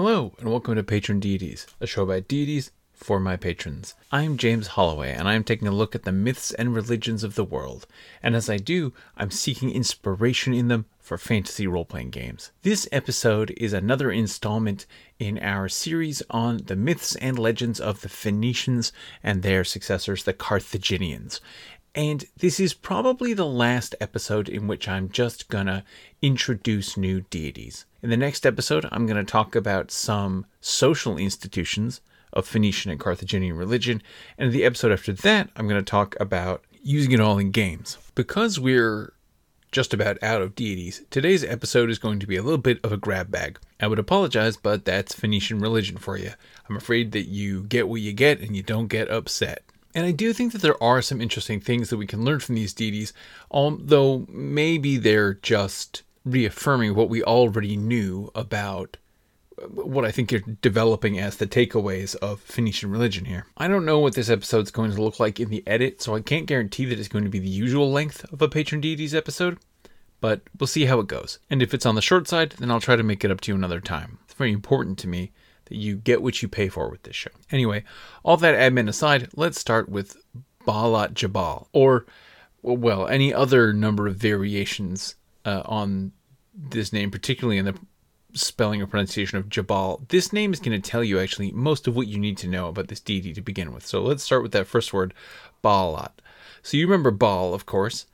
Hello, and welcome to Patron Deities, a show about deities for my patrons. I'm James Holloway, and I am taking a look at the myths and religions of the world, and as I do, I'm seeking inspiration in them for fantasy role-playing games. This episode is another installment in our series on the myths and legends of the Phoenicians and their successors, the Carthaginians. And this is probably the last episode in which I'm just gonna introduce new deities. In the next episode, I'm gonna talk about some social institutions of Phoenician and Carthaginian religion. And in the episode after that, I'm gonna talk about using it all in games. Because we're just about out of deities, today's episode is going to be a little bit of a grab bag. I would apologize, but that's Phoenician religion for you. I'm afraid that you get what you get and you don't get upset. And I do think that there are some interesting things that we can learn from these deities, although maybe they're just reaffirming what we already knew about what I think you're developing as the takeaways of Phoenician religion here. I don't know what this episode's going to look like in the edit, so I can't guarantee that it's going to be the usual length of a Patron Deities episode, but we'll see how it goes. And if it's on the short side, then I'll try to make it up to you another time. It's very important to me that you get what you pay for with this show. Anyway, all that admin aside, let's start with Baalat Jabal, or, well, any other number of variations on this name, particularly in the spelling or pronunciation of Jabal. This name is going to tell you actually most of what you need to know about this deity to begin with. So let's start with that first word, Baalat. So you remember Baal, of course,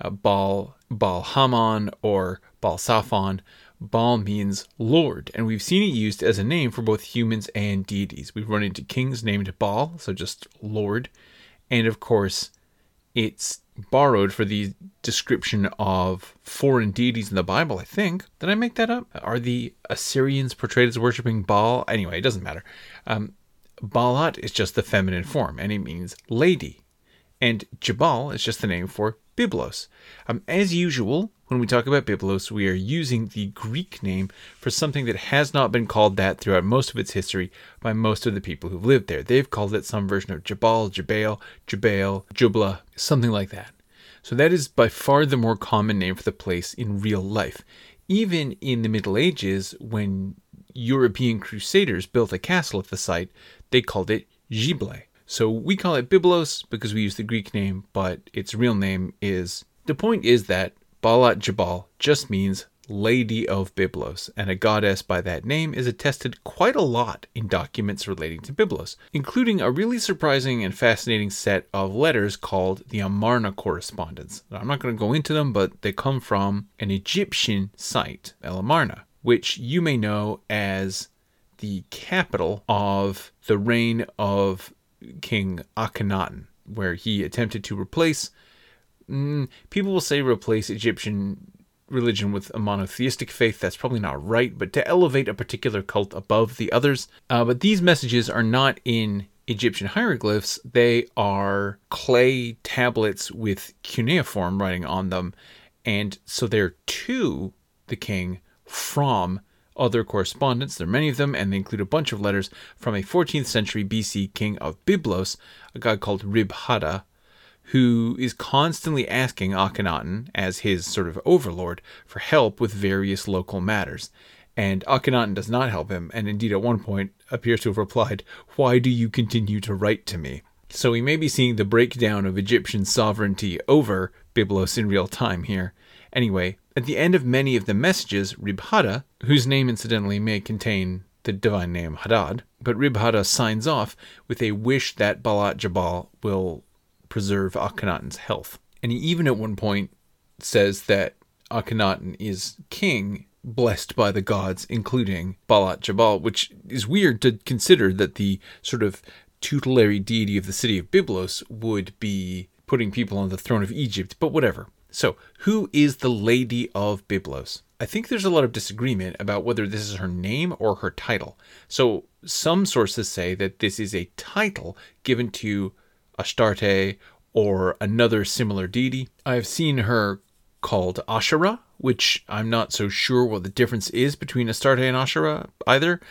Baal Haman or Baal Saphon. Baal means Lord, and we've seen it used as a name for both humans and deities. We've run into kings named Baal, so just Lord, and of course, it's borrowed for the description of foreign deities in the Bible, I think. Did I make that up? Are the Assyrians portrayed as worshipping Baal? Anyway, it doesn't matter. Baalat is just the feminine form, and it means lady, and Jabal is just the name for Byblos. As usual, when we talk about Byblos, we are using the Greek name for something that has not been called that throughout most of its history by most of the people who've lived there. They've called it some version of Jabal, Jabal, Jubla, something like that. So that is by far the more common name for the place in real life. Even in the Middle Ages, when European crusaders built a castle at the site, they called it Gible. So we call it Byblos because we use the Greek name, but its real name is... The point is that Baalat Jabal just means Lady of Byblos, and a goddess by that name is attested quite a lot in documents relating to Byblos, including a really surprising and fascinating set of letters called the Amarna correspondence. Now, I'm not going to go into them, but they come from an Egyptian site, El Amarna, which you may know as the capital of the reign of King Akhenaten, where he attempted to replace, people will say replace Egyptian religion with a monotheistic faith. That's probably not right, but to elevate a particular cult above the others. But these messages are not in Egyptian hieroglyphs. They are clay tablets with cuneiform writing on them, and so they're to the king from other correspondence. There are many of them, and they include a bunch of letters from a 14th century BC king of Byblos, a guy called Ribhada, who is constantly asking Akhenaten, as his sort of overlord, for help with various local matters. And Akhenaten does not help him, and indeed at one point appears to have replied, "Why do you continue to write to me?" So we may be seeing the breakdown of Egyptian sovereignty over Byblos in real time here. Anyway, at the end of many of the messages, Ribhada, whose name incidentally may contain the divine name Hadad, but Ribhada signs off with a wish that Baalat Jabal will preserve Akhenaten's health. And he even at one point says that Akhenaten is king, blessed by the gods, including Baalat Jabal, which is weird to consider that the sort of tutelary deity of the city of Byblos would be putting people on the throne of Egypt, but whatever. So, who is the Lady of Byblos? I think there's a lot of disagreement about whether this is her name or her title. So, some sources say that this is a title given to Astarte or another similar deity. I've seen her called Ashera, which I'm not so sure what the difference is between Astarte and Ashera either,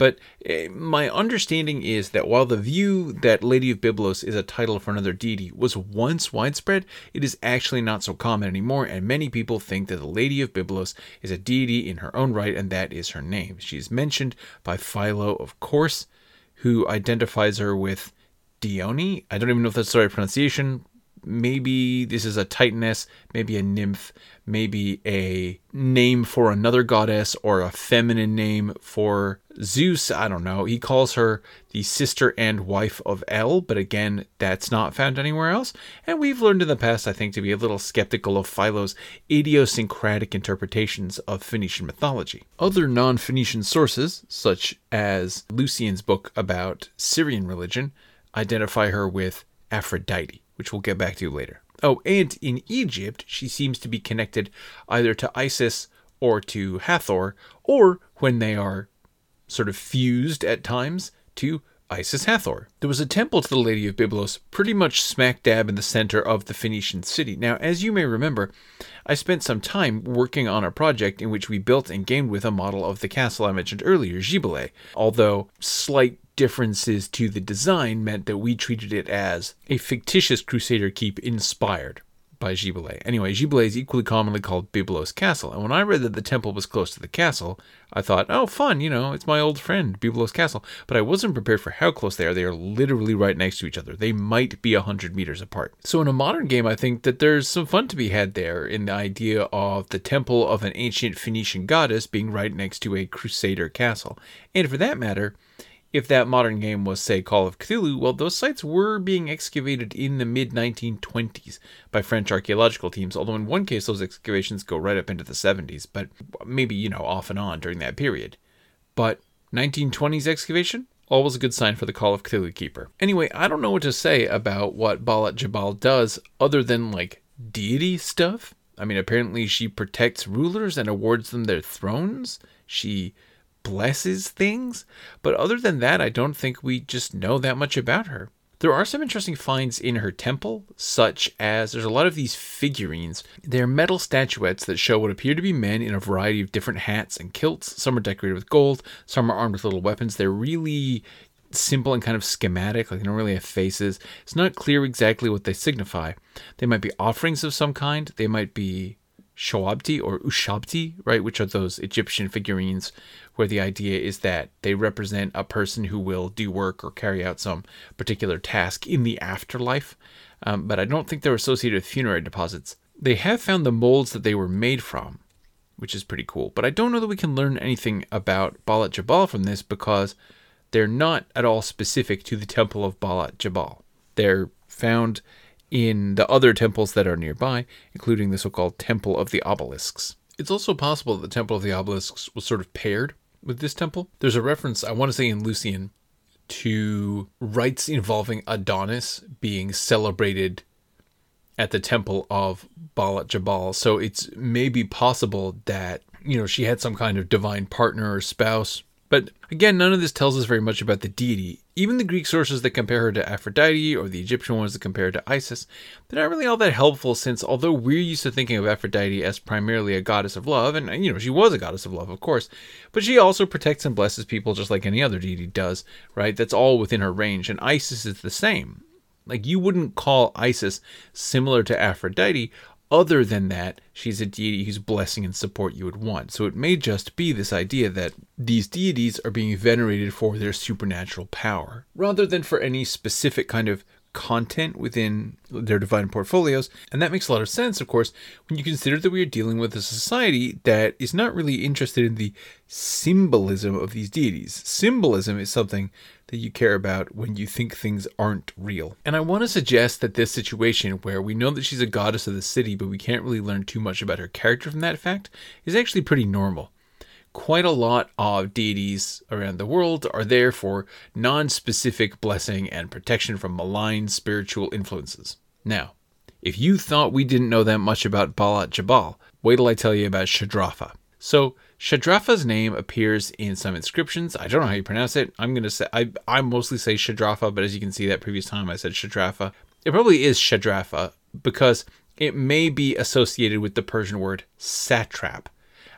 But my understanding is that while the view that Lady of Byblos is a title for another deity was once widespread, it is actually not so common anymore, and many people think that the Lady of Byblos is a deity in her own right, and that is her name. She is mentioned by Philo, of course, who identifies her with Dione. I don't even know if that's the right pronunciation. Maybe this is a titaness, maybe a nymph, maybe a name for another goddess, or a feminine name for Zeus. I don't know. He calls her the sister and wife of El, but again, that's not found anywhere else. And we've learned in the past, I think, to be a little skeptical of Philo's idiosyncratic interpretations of Phoenician mythology. Other non-Phoenician sources, such as Lucian's book about Syrian religion, identify her with Aphrodite, which we'll get back to later. Oh, and in Egypt, she seems to be connected either to Isis or to Hathor, or when they are sort of fused at times, to Isis Hathor. There was a temple to the Lady of Byblos pretty much smack dab in the center of the Phoenician city. Now, as you may remember, I spent some time working on a project in which we built and gamed with a model of the castle I mentioned earlier, Gibelais, although slight differences to the design meant that we treated it as a fictitious Crusader keep inspired by Gibelais. Anyway, Gibelais is equally commonly called Byblos Castle, and when I read that the temple was close to the castle, I thought, oh, fun, it's my old friend, Byblos Castle. But I wasn't prepared for how close they are. They are literally right next to each other. They might be 100 meters apart. So in a modern game, I think that there's some fun to be had there in the idea of the temple of an ancient Phoenician goddess being right next to a Crusader castle. And for that matter, if that modern game was, say, Call of Cthulhu, well, those sites were being excavated in the mid-1920s by French archaeological teams, although in one case those excavations go right up into the 70s, but maybe, off and on during that period. But 1920s excavation? Always a good sign for the Call of Cthulhu keeper. Anyway, I don't know what to say about what Balat Jabal does other than, deity stuff. I mean, apparently she protects rulers and awards them their thrones. She blesses things, but other than that, I don't think we just know that much about her. There are some interesting finds in her temple, such as there's a lot of these figurines. They're metal statuettes that show what appear to be men in a variety of different hats and kilts. Some are decorated with gold, some are armed with little weapons. They're really simple and kind of schematic, they don't really have faces. It's not clear exactly what they signify. They might be offerings of some kind. They might be Shoabti or Ushabti, right, which are those Egyptian figurines where the idea is that they represent a person who will do work or carry out some particular task in the afterlife. But I don't think they're associated with funerary deposits. They have found the molds that they were made from, which is pretty cool. But I don't know that we can learn anything about Balat Jabal from this because they're not at all specific to the temple of Balat Jabal. They're found in the other temples that are nearby, including the so-called Temple of the Obelisks. It's also possible that the Temple of the Obelisks was sort of paired with this temple. There's a reference, I want to say in Lucian, to rites involving Adonis being celebrated at the temple of Balat Jabal. So it's maybe possible that, she had some kind of divine partner or spouse. But again, none of this tells us very much about the deity. Even the Greek sources that compare her to Aphrodite, or the Egyptian ones that compare her to Isis, they're not really all that helpful, since although we're used to thinking of Aphrodite as primarily a goddess of love, and she was a goddess of love, of course, but she also protects and blesses people just like any other deity does, right? That's all within her range, and Isis is the same. You wouldn't call Isis similar to Aphrodite. Other than that, she's a deity whose blessing and support you would want. So it may just be this idea that these deities are being venerated for their supernatural power, rather than for any specific kind of content within their divine portfolios. And that makes a lot of sense, of course, when you consider that we are dealing with a society that is not really interested in the symbolism of these deities. Symbolism is something that you care about when you think things aren't real. And I want to suggest that this situation where we know that she's a goddess of the city, but we can't really learn too much about her character from that fact, is actually pretty normal. Quite a lot of deities around the world are there for non-specific blessing and protection from malign spiritual influences. Now, if you thought we didn't know that much about Balat Jabal, wait till I tell you about Shadrafa. So, Shadrafa's name appears in some inscriptions. I don't know how you pronounce it. I'm going to say, I mostly say Shadrafa, but as you can see that previous time I said Shadrafa. It probably is Shadrafa because it may be associated with the Persian word satrap.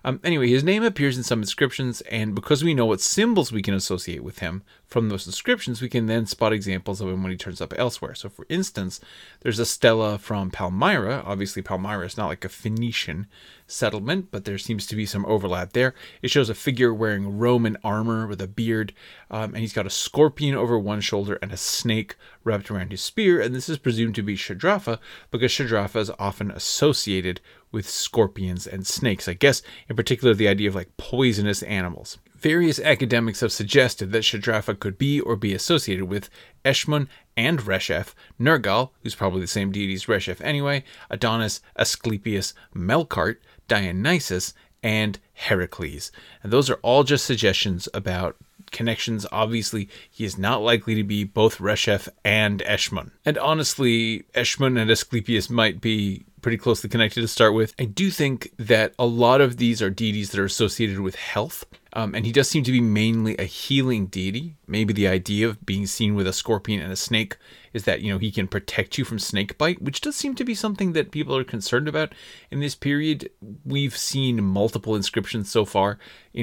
Anyway, his name appears in some inscriptions, and because we know what symbols we can associate with him from those inscriptions, we can then spot examples of him when he turns up elsewhere. So, for instance, there's a stela from Palmyra. Obviously, Palmyra is not like a Phoenician settlement, but there seems to be some overlap there. It shows a figure wearing Roman armor with a beard, and he's got a scorpion over one shoulder and a snake wrapped around his spear, and this is presumed to be Shadrapha because Shadrapha is often associated with scorpions and snakes. I guess in particular the idea of like poisonous animals. Various academics have suggested that Shadrapha could be or be associated with Eshmun and Reshef, Nergal, who's probably the same deity as Reshef anyway, Adonis, Asclepius, Melkart, Dionysus, and Heracles. And those are all just suggestions about connections. Obviously, he is not likely to be both Reshef and Eshmun. And honestly, Eshmun and Asclepius might be pretty closely connected to start with. I do think that a lot of these are deities that are associated with health. And he does seem to be mainly a healing deity. Maybe the idea of being seen with a scorpion and a snake is that, he can protect you from snake bite, which does seem to be something that people are concerned about in this period. We've seen multiple inscriptions so far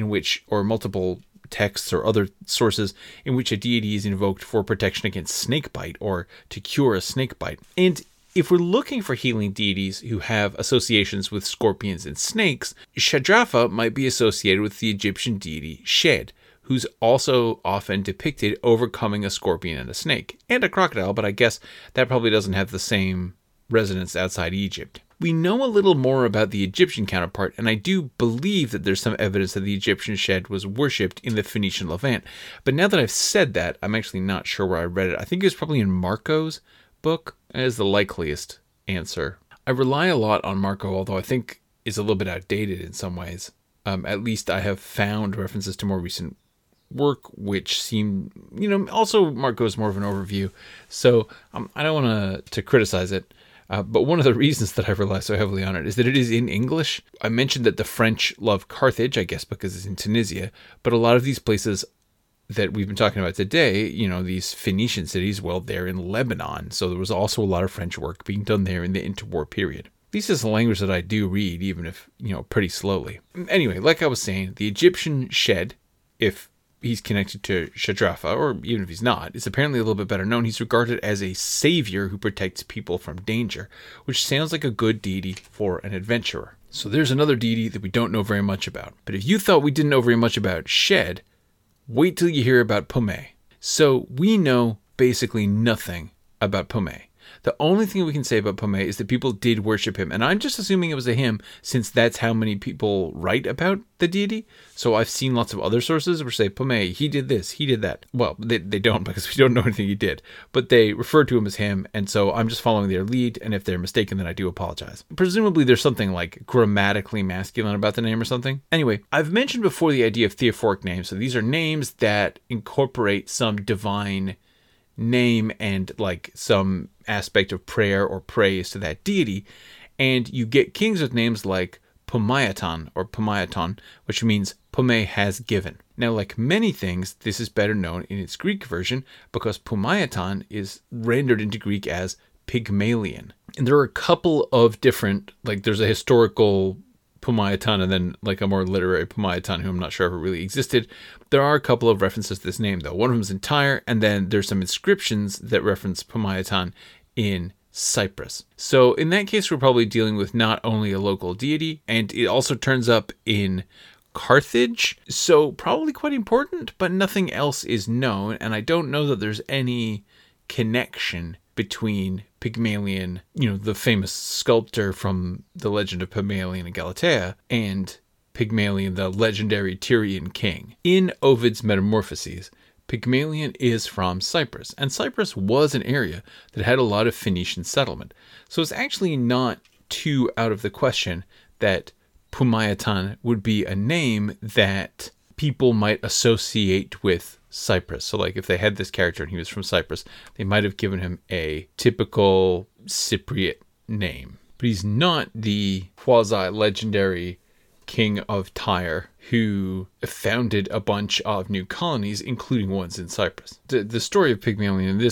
or multiple texts or other sources in which a deity is invoked for protection against snake bite or to cure a snake bite. And if we're looking for healing deities who have associations with scorpions and snakes, Shadrapha might be associated with the Egyptian deity Shed, who's also often depicted overcoming a scorpion and a snake, and a crocodile, but I guess that probably doesn't have the same resonance outside Egypt. We know a little more about the Egyptian counterpart, and I do believe that there's some evidence that the Egyptian Shed was worshipped in the Phoenician Levant. But now that I've said that, I'm actually not sure where I read it. I think it was probably in Marco's book as the likeliest answer. I rely a lot on Marco, although I think is a little bit outdated in some ways. At least I have found references to more recent work which seem, also Marco is more of an overview, so I don't want to criticize it. But one of the reasons that I rely so heavily on it is that it is in English. I mentioned that the French love Carthage, I guess because it's in Tunisia, but a lot of these places that we've been talking about today, these Phoenician cities, well, they're in Lebanon. So there was also a lot of French work being done there in the interwar period. This is a language that I do read, even if, pretty slowly. Anyway, like I was saying, the Egyptian Shed, if he's connected to Shadrapha, or even if he's not, is apparently a little bit better known. He's regarded as a savior who protects people from danger, which sounds like a good deity for an adventurer. So there's another deity that we don't know very much about. But if you thought we didn't know very much about Shed, wait till you hear about Pomei. So we know basically nothing about Pomei. The only thing we can say about Pomei is that people did worship him. And I'm just assuming it was a him since that's how many people write about the deity. So I've seen lots of other sources which say, Pomei, he did this, he did that. Well, they don't because we don't know anything he did. But they refer to him as him. And so I'm just following their lead. And if they're mistaken, then I do apologize. Presumably there's something like grammatically masculine about the name or something. Anyway, I've mentioned before the idea of theophoric names. So these are names that incorporate some divine name and like some aspect of prayer or praise to that deity, and you get kings with names like Pomaiton or Pomaiton, which means Pomei has given. Now, like many things, this is better known in its Greek version because Pomaiton is rendered into Greek as Pygmalion. And there are a couple of different, like there's a historical Pomaiton and then like a more literary Pomaiton who I'm not sure if it really existed. There are a couple of references to this name though. One of them is in Tyre, and then there's some inscriptions that reference Pomaiton in Cyprus. So in that case, we're probably dealing with not only a local deity, and it also turns up in Carthage. So probably quite important, but nothing else is known. And I don't know that there's any connection between Pygmalion, the famous sculptor from the legend of Pygmalion and Galatea, and Pygmalion, the legendary Tyrian king. In Ovid's Metamorphoses, Pygmalion is from Cyprus, and Cyprus was an area that had a lot of Phoenician settlement. So it's actually not too out of the question that Pomaiton would be a name that people might associate with Cyprus. So like if they had this character and he was from Cyprus, they might have given him a typical Cypriot name. But he's not the quasi-legendary king of Tyre who founded a bunch of new colonies, including ones in Cyprus. The story of Pygmalion in this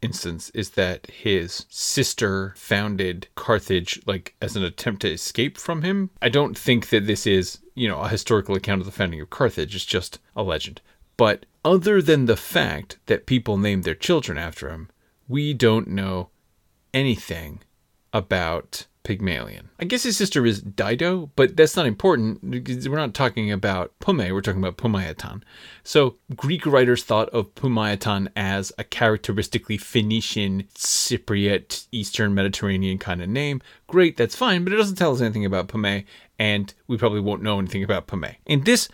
instance is that his sister founded Carthage like as an attempt to escape from him. I don't think that this is, a historical account of the founding of Carthage. It's just a legend. But other than the fact that people named their children after him, we don't know anything about Pygmalion. I guess his sister is Dido, but that's not important because we're not talking about Pume, we're talking about Pumaeton. So Greek writers thought of Pumaeton as a characteristically Phoenician, Cypriot, Eastern Mediterranean kind of name. Great, that's fine, but it doesn't tell us anything about Pume, and we probably won't know anything about Pume. And this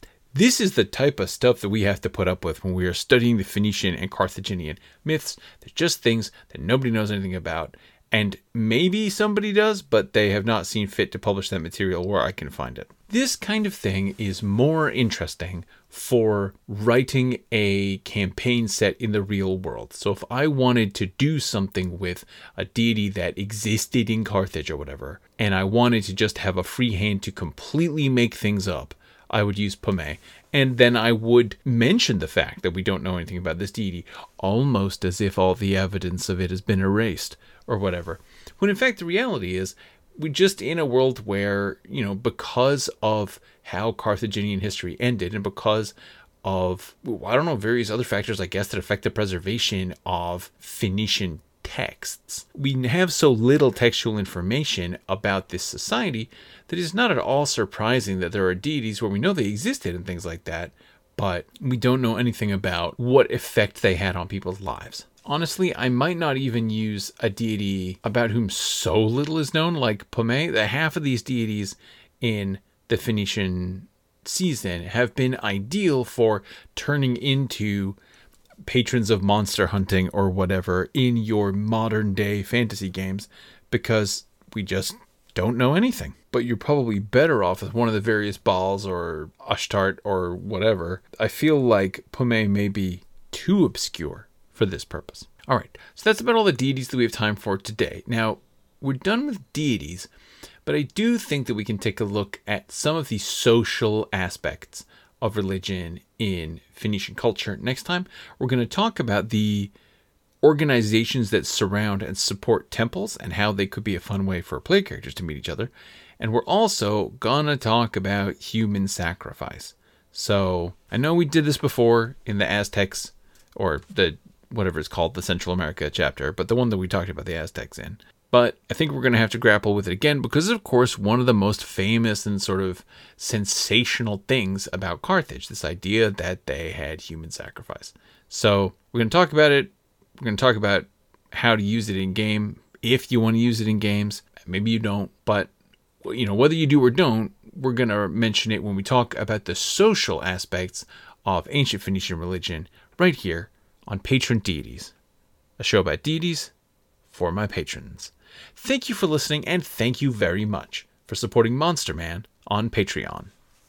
is the type of stuff that we have to put up with when we are studying the Phoenician and Carthaginian myths. They're just things that nobody knows anything about. And maybe somebody does, but they have not seen fit to publish that material where I can find it. This kind of thing is more interesting for writing a campaign set in the real world. So if I wanted to do something with a deity that existed in Carthage or whatever, and I wanted to just have a free hand to completely make things up, I would use Pume. And then I would mention the fact that we don't know anything about this deity, almost as if all the evidence of it has been erased or whatever. When in fact the reality is we're just in a world where, because of how Carthaginian history ended and because of, various other factors, I guess, that affect the preservation of Phoenician texts, we have so little textual information about this society that it's not at all surprising that there are deities where we know they existed and things like that, but we don't know anything about what effect they had on people's lives. Honestly, I might not even use a deity about whom so little is known, like Pume. The half of these deities in the Phoenician season have been ideal for turning into patrons of monster hunting or whatever in your modern day fantasy games, because we just don't know anything. But you're probably better off with one of the various Baals or Ashtart or whatever. I feel like Pume may be too obscure for this purpose. All right, so that's about all the deities that we have time for today. Now, we're done with deities, but I do think that we can take a look at some of the social aspects of religion in Phoenician culture. Next time, we're going to talk about the organizations that surround and support temples and how they could be a fun way for player characters to meet each other. And we're also going to talk about human sacrifice. So I know we did this before in the Aztecs, or the whatever it's called, the Central America chapter, but the one that we talked about the Aztecs in. But I think we're going to have to grapple with it again because, of course, one of the most famous and sort of sensational things about Carthage, this idea that they had human sacrifice. So we're going to talk about it. We're going to talk about how to use it in game, if you want to use it in games. Maybe you don't, but whether you do or don't, we're going to mention it when we talk about the social aspects of ancient Phoenician religion right here on Patron Deities, a show about deities for my patrons. Thank you for listening, and thank you very much for supporting Monster Man on Patreon.